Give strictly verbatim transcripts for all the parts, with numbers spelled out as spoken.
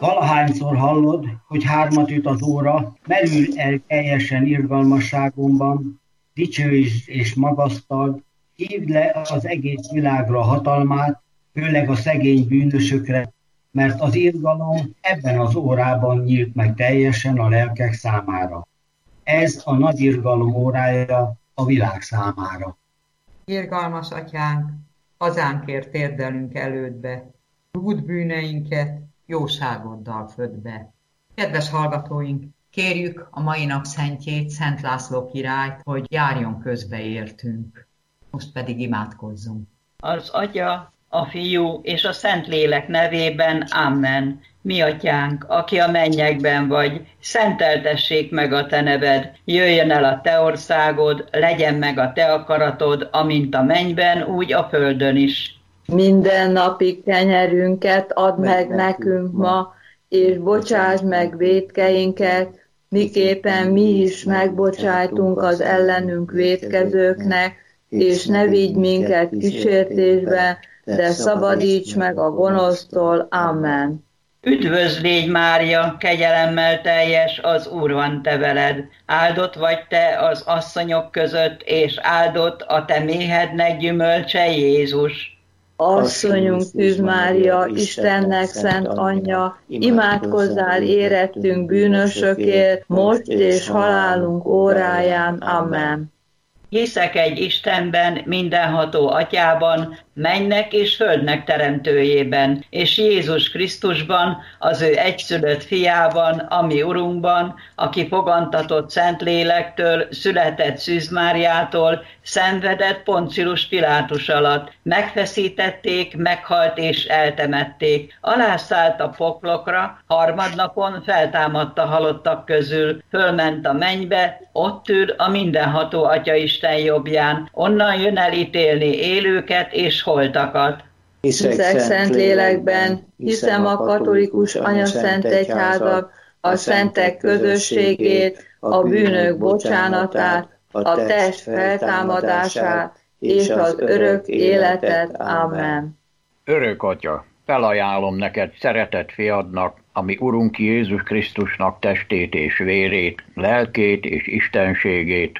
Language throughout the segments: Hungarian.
Valahányszor hallod, hogy hármat üt az óra, merül el teljesen irgalmasságomban, dicsőítsd és magasztald, hívd le az egész világra hatalmát, főleg a szegény bűnösökre, mert az irgalom ebben az órában nyílt meg teljesen a lelkek számára. Ez a nagy irgalom órája a világ számára. Irgalmas atyánk, hazánkért térdelünk elődbe, rúd bűneinket, jóságoddal född be. Kedves hallgatóink, kérjük a mai nap szentjét, Szent László királyt, hogy járjon közbe értünk. Most pedig imádkozzunk. Az Atya, a Fiú és a Szentlélek nevében, amen. Mi atyánk, aki a mennyekben vagy, szenteltessék meg a te neved, jöjjön el a te országod, legyen meg a te akaratod, amint a mennyben, úgy a földön is. Minden napi kenyerünket add meg nekünk ma, és bocsáss meg vétkeinket, miképpen mi is megbocsájtunk az ellenünk vétkezőknek, és ne vigy minket kísértésbe, de szabadíts meg a gonosztól. Amen. Üdvözl légy, Mária, kegyelemmel teljes, az Úr van te veled. Áldott vagy te az asszonyok között, és áldott a te méhednek gyümölcse, Jézus. Asszonyunk Szűz Mária, Istennek szent anyja, imádkozzál érettünk bűnösökért, most és halálunk óráján. Amen. Hiszek egy Istenben, mindenható Atyában, mennek és földnek teremtőjében, és Jézus Krisztusban, az ő egyszülött fiában, ami Urunkban, aki fogantatott Szentlélektől, született Szűz Máriától, szenvedett Poncius Pilátus alatt, megfeszítették, meghalt és eltemették, alászállt a poklokra, harmadnapon feltámadt a halottak közül, fölment a mennybe, ott ül a mindenható Atyaisten jobbján, onnan jön el ítélni élőket és holtakat. Hiszek szent lélekben, hiszem a katolikus anyaszent egyházat, a szentek közösségét, a bűnök bocsánatát, a test feltámadását és az örök életet. Amen. Örök Atya, felajánlom neked szeretett fiadnak, ami Urunk Jézus Krisztusnak testét és vérét, lelkét és istenségét,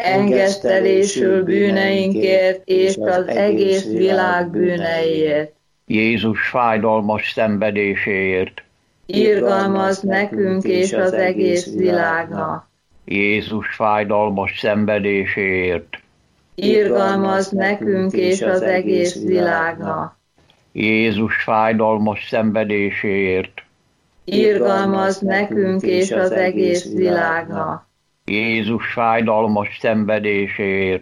engesztelésül bűneinkért és az egész világ bűneiért. Jézus fájdalmas szenvedéséért, irgalmazd nekünk és az egész világnak. Jézus fájdalmas szenvedéséért, irgalmazd nekünk és az egész világnak. Jézus fájdalmas szenvedéséért, irgalmazd nekünk és az egész világnak. Jézus fájdalmas szenvedéséért,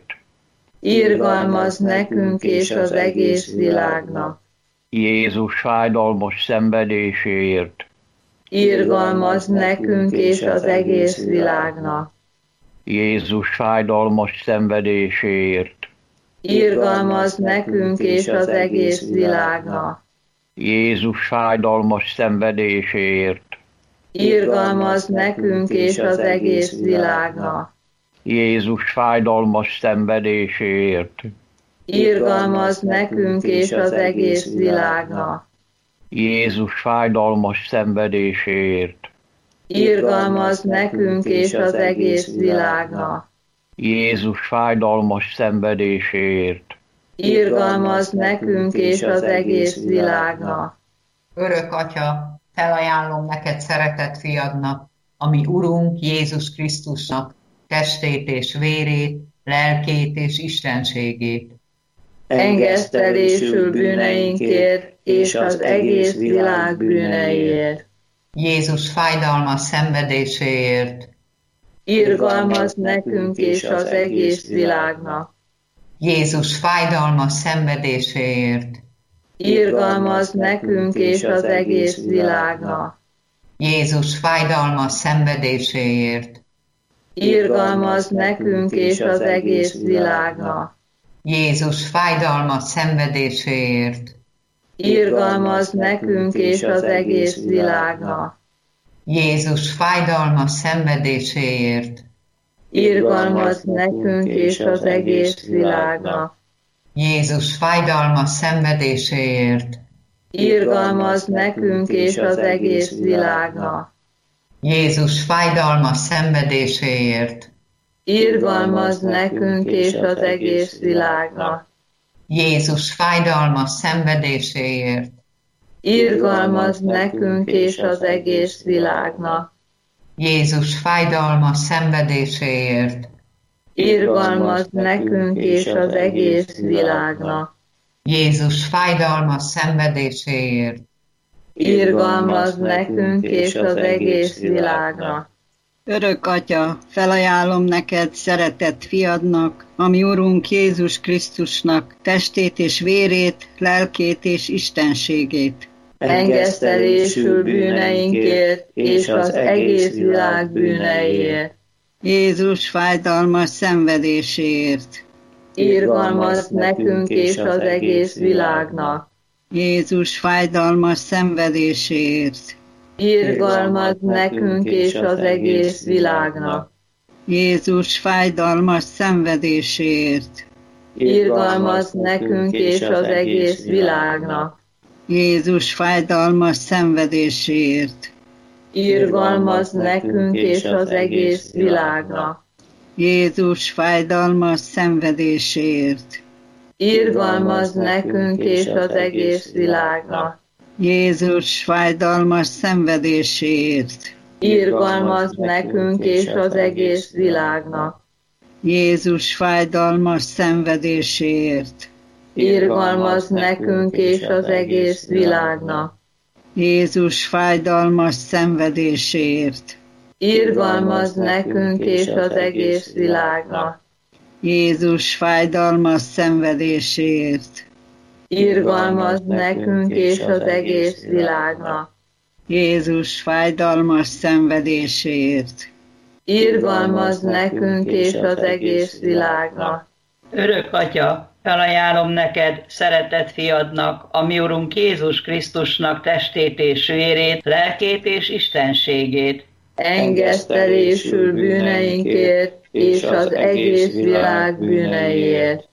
irgalmazd nekünk és az egész világnak. Jézus fájdalmas szenvedéséért, irgalmazd nekünk és az egész világnak. Jézus fájdalmas szenvedéséért, irgalmazd nekünk és az egész világnak. Jézus fájdalmas szenvedéséért, irgalmazd nekünk és az egész világnak. Jézus fájdalmas szenvedéséért, irgalmazd nekünk és az egész világnak. Jézus fájdalmas szenvedéséért, irgalmazd nekünk és az egész világnak. Jézus fájdalmas szenvedéséért, irgalmazd nekünk és az egész világnak. Örök Atya, felajánlom neked szeretett fiadnak, ami Urunk Jézus Krisztusnak testét és vérét, lelkét és istenségét, engesztelésül bűneinkért és az egész világ bűneiért. Jézus fájdalmas szenvedéséért, irgalmazd nekünk és az egész világnak. Jézus fájdalmas szenvedéséért, irgalmazd nekünk és az egész világnak. Jézus fájdalmas szenvedéséért, irgalmazd nekünk és az egész világnak. Jézus fájdalmas szenvedéséért, irgalmazd nekünk és az egész világnak. Jézus fájdalmas szenvedéséért, irgalmazd nekünk és az egész világnak. Jézus fájdalmas szenvedéséért, irgalmazz nekünk és az egész világnak. Jézus fájdalmas szenvedéséért, irgalmazz nekünk és az egész világnak. Jézus fájdalmas szenvedéséért, irgalmazz nekünk és az egész világnak. Jézus fájdalmas szenvedéséért, irgalmazz nekünk és az egész világnak. Jézus fájdalmas szenvedéséért, irgalmazz nekünk és az egész világnak. Örök Atya, felajánlom neked szeretett fiadnak, ami Urunk Jézus Krisztusnak testét és vérét, lelkét és istenségét. Engesztelésül bűneinkért és az egész világ bűneiért. Jézus fájdalmas szenvedéséért. irgalmazz nekünk és az egész világnak. Jézus fájdalmas szenvedéséért. irgalmazz nekünk és az egész világnak. Jézus fájdalmas szenvedéséért. irgalmazz nekünk és az egész világnak. Jézus fájdalmas szenvedéséért. irgalmazz nekünk és az egész világnak. Jézus fájdalmas szenvedéséért. irgalmazz nekünk és az egész világnak. Jézus fájdalmas szenvedéséért. irgalmazz nekünk és az egész világnak. Jézus fájdalmas szenvedéséért. irgalmazz nekünk és az egész világnak. Jézus fájdalmas szenvedéséért. irgalmazz nekünk és az egész világnak. Jézus fájdalmas szenvedéséért. irgalmazz nekünk és az egész világnak. Jézus fájdalmas szenvedéséért. irgalmazz nekünk és az egész világnak. Örök Atya, felajánlom neked, szeretett fiadnak, a mi Urunk Jézus Krisztusnak testét és vérét, lelkét és istenségét. Engesztelésül bűneinkért és az egész világ bűneiért.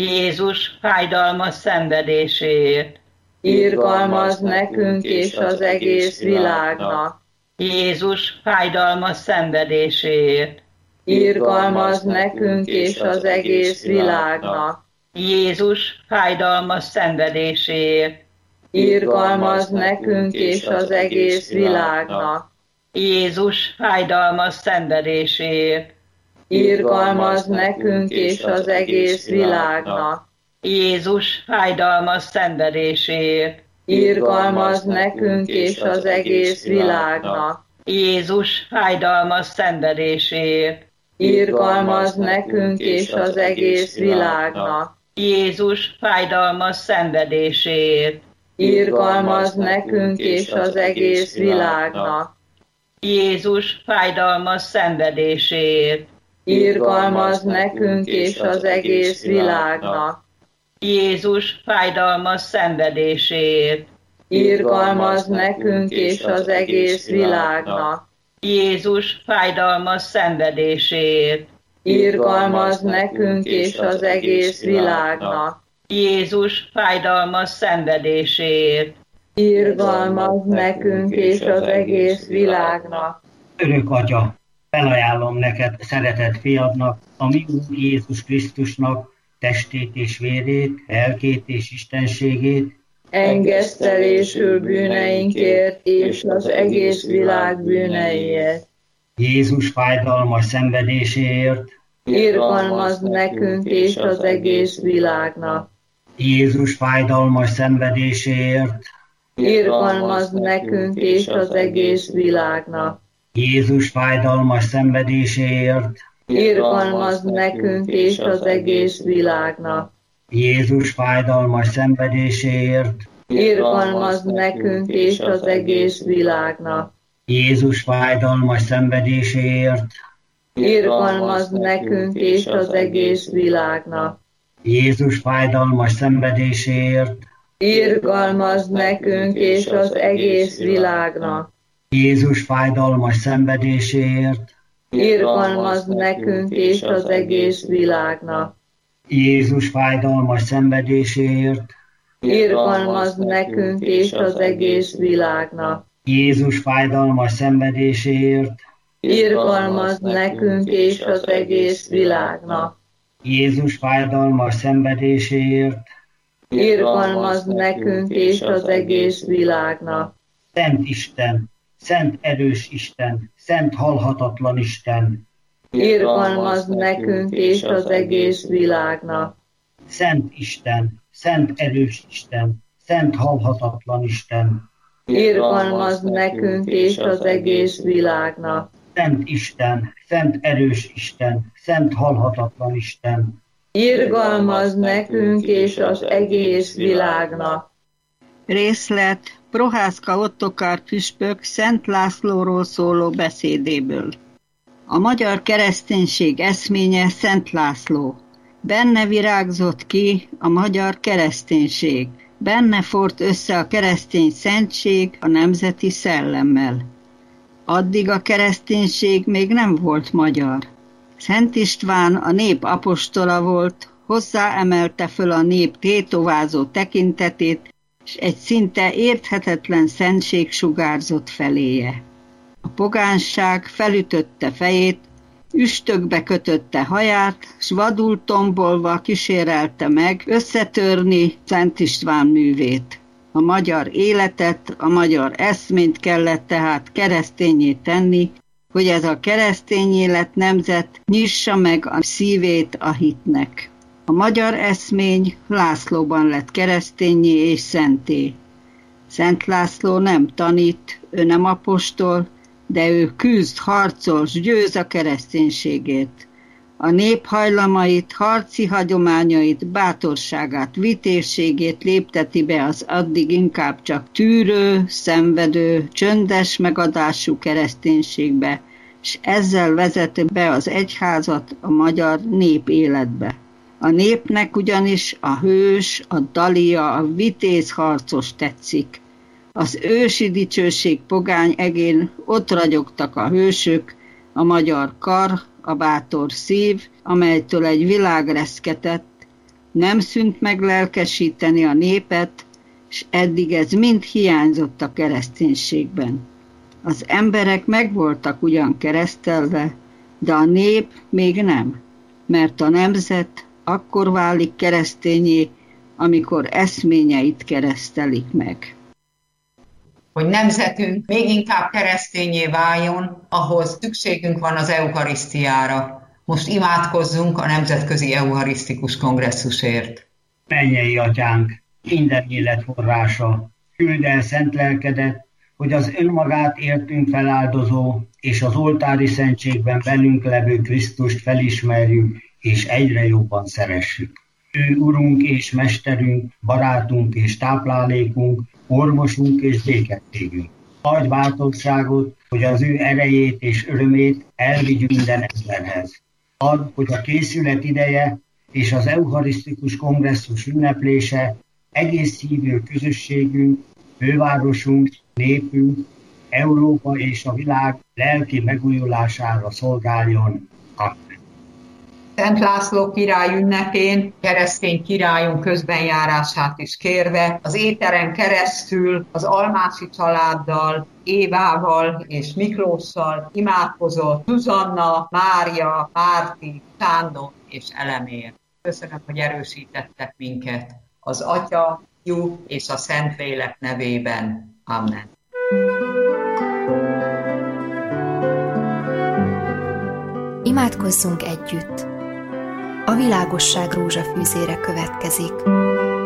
Jézus fájdalmas szenvedéséért. irgalmazz nekünk és az egész világnak. Jézus fájdalmas szenvedéséért. irgalmazz nekünk és az egész világnak. Jézus fájdalmas szenvedéséért. irgalmazz nekünk és az egész világnak. Jézus fájdalmas szenvedéséért. irgalmazz nekünk és az egész világnak. Jézus fájdalmas szenvedéséért. irgalmazz nekünk és az egész világnak. Jézus fájdalmas szenvedéséért. irgalmazz nekünk és az egész világnak. Jézus fájdalmas szenvedéséért. irgalmazz nekünk és az egész világnak. Jézus fájdalmas szenvedéséért. irgalmazz nekünk és az egész világnak. Jézus fájdalmas szenvedéséért. irgalmazz nekünk és az egész világnak. Jézus fájdalmas szenvedéséért. irgalmazz nekünk és az egész világnak. Jézus fájdalmas szenvedéséért. irgalmazz nekünk és az egész világnak. Örök Atya, felajánlom neked, szeretett fiadnak, a mi Úr Jézus Krisztusnak testét és vérét, lelkét és istenségét, engesztelésül bűneinkért és az egész világ bűneiért. Jézus fájdalmas szenvedéséért, irgalmazz nekünk és az egész világnak. Jézus fájdalmas szenvedéséért, irgalmazz nekünk és az egész világnak. Jézus fájdalmas szenvedéséért, irgalmazz nekünk és az egész világnak. Jézus fájdalmas szenvedéséért, irgalmazz nekünk és az egész világnak. Jézus fájdalmas szenvedéséért, irgalmazz nekünk és az egész világnak. Jézus fájdalmas szenvedéséért, irgalmazz nekünk és az egész világnak. Jézus fájdalmas szenvedéséért, irgalmazz nekünk és az egész világnak. Jézus fájdalmas szenvedéséért, irgalmazd nekünk és az egész világnak. Jézus fájdalmas szenvedéséért, irgalmazd nekünk és az egész világnak. Jézus fájdalmas szenvedéséért, irgalmazd nekünk és az egész világnak. Szent Isten, szent erős Isten, szent halhatatlan Isten, irgalmazd nekünk és az egész világnak. Szent Isten, szent erős Isten, szent halhatatlan Isten, irgalmazd nekünk és az egész világnak. Szent Isten, szent erős Isten, szent halhatatlan Isten, irgalmazd nekünk és az egész világnak. Részlet Prohászka Ottokár püspök Szent Lászlóról szóló beszédéből. A magyar kereszténység eszménye Szent László. Benne virágzott ki a magyar kereszténység. Benne forrt össze a keresztény szentség a nemzeti szellemmel. Addig a kereszténység még nem volt magyar. Szent István a nép apostola volt, hozzáemelte föl a nép tétovázó tekintetét, és egy szinte érthetetlen szentség sugárzott feléje. A pogánság felütötte fejét, üstökbe kötötte haját, s vadul tombolva kísérelte meg összetörni Szent István művét. A magyar életet, a magyar eszményt kellett tehát kereszténnyé tenni, hogy ez a keresztény élet nemzet nyissa meg a szívét a hitnek. A magyar eszmény Lászlóban lett kereszténnyé és szenté. Szent László nem tanít, ő nem apostol, de ő küzd, harcol, s győz a kereszténységét. A nép hajlamait, harci hagyományait, bátorságát, vitézségét lépteti be az addig inkább csak tűrő, szenvedő, csöndes megadású kereszténységbe, s ezzel vezeti be az egyházat a magyar nép életbe. A népnek ugyanis a hős, a dalia, a vitéz harcos tetszik. Az ősi dicsőség pogány egén ott ragyogtak a hősök, a magyar kar, a bátor szív, amelytől egy világ reszketett, nem szűnt meg lelkesíteni a népet, s eddig ez mind hiányzott a kereszténységben. Az emberek meg voltak ugyan keresztelve, de a nép még nem, mert a nemzet akkor válik keresztényé, amikor eszményeit keresztelik meg. Hogy nemzetünk még inkább keresztényé váljon, ahhoz szükségünk van az eukarisztiára. Most imádkozzunk a Nemzetközi Eucharisztikus Kongresszusért. Mennyei Atyánk, minden élet forrása, küld el szent lelkedet, hogy az önmagát értünk feláldozó és az oltári szentségben velünk levő Krisztust felismerjük és egyre jobban szeressük. Ő Urunk és Mesterünk, barátunk és táplálékunk, orvosunk és békességünk. Adj bátorságot, hogy az ő erejét és örömét elvigyük minden emberhez. Add, hogy a készület ideje és az eucharisztikus kongresszus ünneplése egész hívő közösségünk, fővárosunk, népünk, Európa és a világ lelki megújulására szolgáljon. Amen. Szent László király ünnepén keresztény királyunk közbenjárását is kérve, az éteren keresztül az Almási családdal, Évával és Miklóssal imádkozott Zsuzsanna, Mária, Márti, Sándor és Elemér. Köszönöm, hogy erősítettek minket az Atya, Fiú és a Szentlélek nevében. Amen. Imádkozzunk együtt! A világosság rózsafűzére következik.